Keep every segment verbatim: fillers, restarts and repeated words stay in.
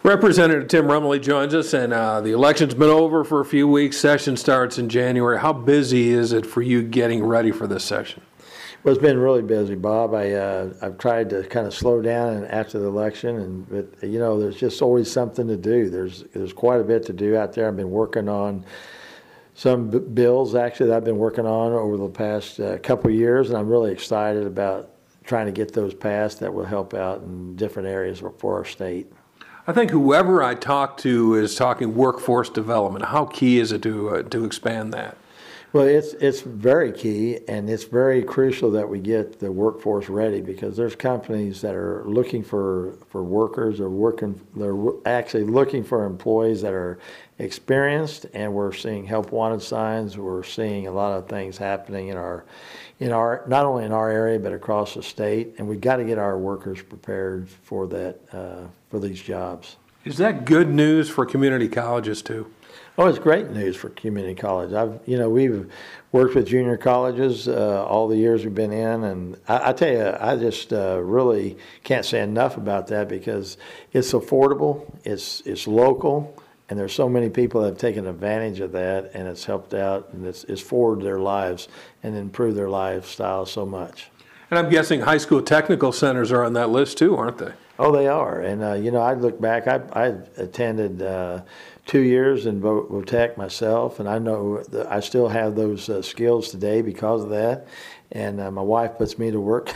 Representative Tim Rumley joins us, and uh, the election's been over for a few weeks. Session starts in January. How busy is it for you getting ready for this session? Well, it's been really busy, Bob. I, uh, I've tried to kind of slow down and after the election, and but you know, there's just always something to do. There's there's quite a bit to do out there. I've been working on some b- bills actually that I've been working on over the past uh, couple of years, and I'm really excited about trying to get those passed that will help out in different areas for our state. I think whoever I talk to is talking workforce development. How key is it to uh, to expand that? Well, it's it's very key, and it's very crucial that we get the workforce ready, because there's companies that are looking for, for workers or working they're actually looking for employees that are experienced, and we're seeing help wanted signs. We're seeing a lot of things happening in our in our not only in our area but across the state, and we've got to get our workers prepared for that uh, for these jobs. Is that good news for community colleges too? Oh, it's great news for community college. I've, you know, we've worked with junior colleges uh, all the years we've been in, and I, I tell you, I just uh, really can't say enough about that, because it's affordable, it's it's local, and there's so many people that have taken advantage of that, and it's helped out, and it's, it's forwarded their lives and improved their lifestyle so much. And I'm guessing high school technical centers are on that list too, aren't they? Oh, they are. And, uh, you know, I look back, I, I attended uh, two years in Votech myself, and I know that I still have those uh, skills today because of that. And uh, my wife puts me to work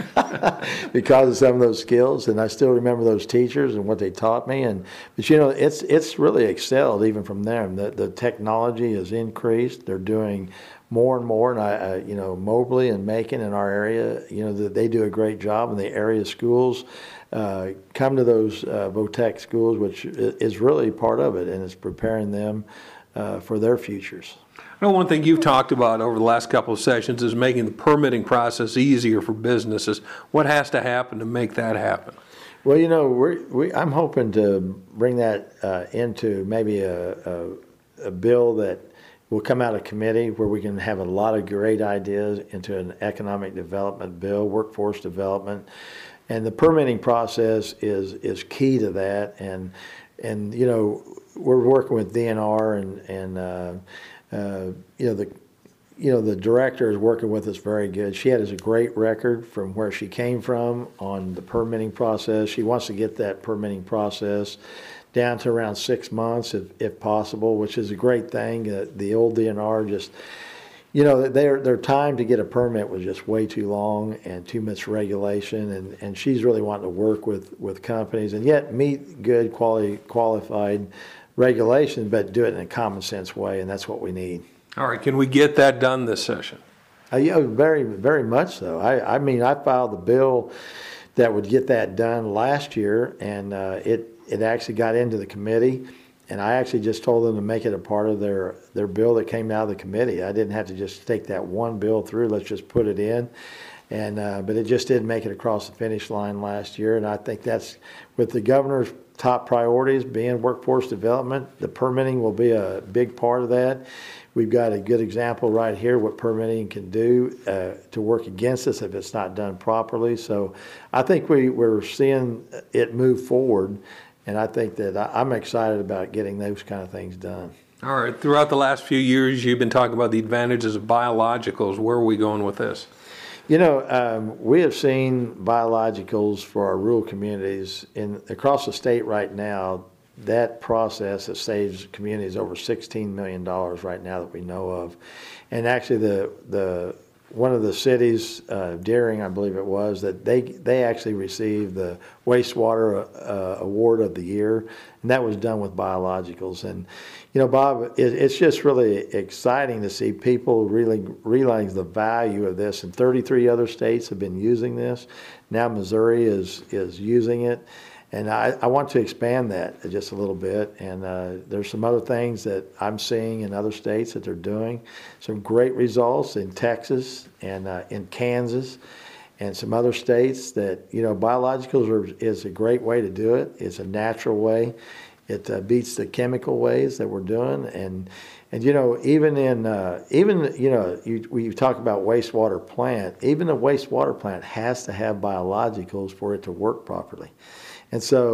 because of some of those skills, and I still remember those teachers and what they taught me. And but you know, it's it's really excelled even from them. The the technology has increased. They're doing more and more, and I, I you know, Mobley and Macon in our area, you know, they do a great job in the area schools. Uh, come to those uh, Votech schools, which is really part of it, and it's preparing them uh, for their futures. I know one thing you've talked about over the last couple of sessions is making the permitting process easier for businesses. What has to happen to make that happen? Well, you know, we're, we, I'm hoping to bring that uh, into maybe a, a, a bill that will come out of committee, where we can have a lot of great ideas into an economic development bill, workforce development. And the permitting process is is key to that. And, and you know, we're working with D N R, and, and uh, uh, you know, the you know, the director is working with us very good. She has a great record from where she came from on the permitting process. She wants to get that permitting process down to around six months if, if possible, which is a great thing. Uh, the old D N R just, you know, their their time to get a permit was just way too long and too much regulation, and, and she's really wanting to work with, with companies and yet meet good quality qualified regulations, but do it in a common sense way, and that's what we need. All right, can we get that done this session? Uh, yeah, very, very much so. I, I mean, I filed the bill that would get that done last year, and uh, it it actually got into the committee. And I actually just told them to make it a part of their, their bill that came out of the committee. I didn't have to just take that one bill through. Let's just put it in. And uh, but it just didn't make it across the finish line last year. And I think that's, with the governor's top priorities being workforce development, the permitting will be a big part of that. We've got a good example right here what permitting can do uh, to work against us if it's not done properly. So I think we, we're seeing it move forward. And I think that I'm excited about getting those kind of things done. All right. Throughout the last few years, you've been talking about the advantages of biologicals. Where are we going with this? You know, um, we have seen biologicals for our rural communities in across the state right now. That process that saves communities over sixteen million dollars right now that we know of. And actually the the one of the cities, uh, Deering, I believe it was, that they they actually received the wastewater uh, award of the year, and that was done with biologicals. And you know, Bob, it, it's just really exciting to see people really realize the value of this. And thirty-three other states have been using this. Now Missouri is is using it. And I, I want to expand that just a little bit. And uh, there's some other things that I'm seeing in other states that they're doing. Some great results in Texas and uh, in Kansas and some other states that, you know, biologicals are, is a great way to do it. It's a natural way. It uh, beats the chemical ways that we're doing. And, and you know, even in, uh, even, you know, you, we talk about wastewater plant, even the wastewater plant has to have biologicals for it to work properly. And so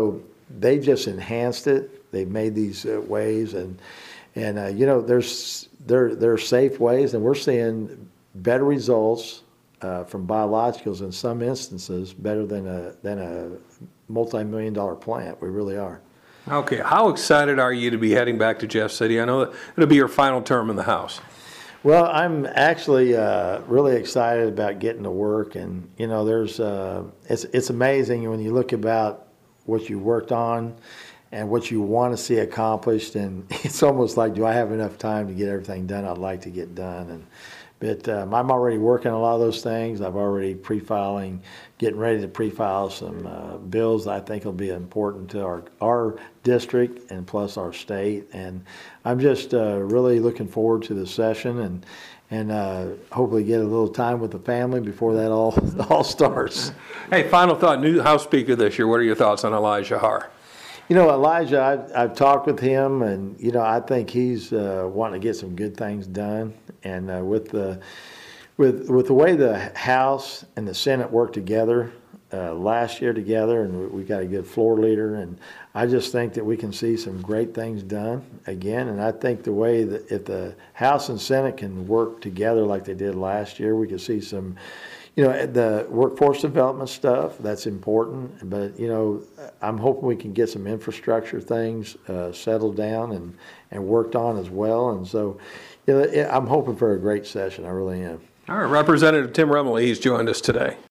they just enhanced it. They've made these uh, ways, and and uh, you know, there's there there are safe ways, and we're seeing better results uh, from biologicals in some instances, better than a than a multi-million dollar plant. We really are. Okay, how excited are you to be heading back to Jeff City? I know that it'll be your final term in the House. Well, I'm actually uh, really excited about getting to work, and you know, there's uh, it's it's amazing when you look about what you worked on and what you want to see accomplished, and it's almost like, do I have enough time to get everything done I'd like to get done? And but um, I'm already working on a lot of those things. I've already pre-filing, getting ready to pre-file some uh, bills that I think will be important to our our district and plus our state. And I'm just uh, really looking forward to the session and and uh, hopefully get a little time with the family before that all all starts. Hey, final thought, new House Speaker this year. What are your thoughts on Elijah Har? You know, Elijah, I've, I've talked with him, and, you know, I think he's uh, wanting to get some good things done. And uh, with the with with the way the House and the Senate worked together uh, last year together, and we got a good floor leader, and I just think that we can see some great things done again. And I think the way that if the House and Senate can work together like they did last year, we could see some, you know, the workforce development stuff, that's important. But, you know, I'm hoping we can get some infrastructure things uh, settled down and, and worked on as well. And so, you know, I'm hoping for a great session. I really am. All right, Representative Tim Remley, he's joined us today.